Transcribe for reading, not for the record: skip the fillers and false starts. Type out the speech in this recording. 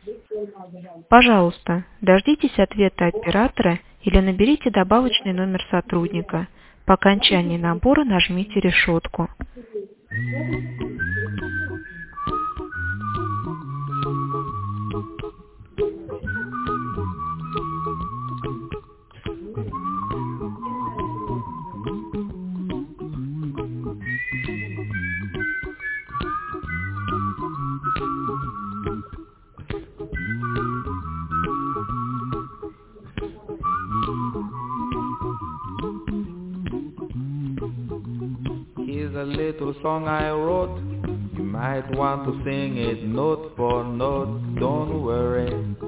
Пожалуйста, дождитесь ответа оператора или наберите добавочный номер сотрудника. По окончании набора нажмите решетку. Here's a little song I wrote. You might want to sing it note for note. Don't worry,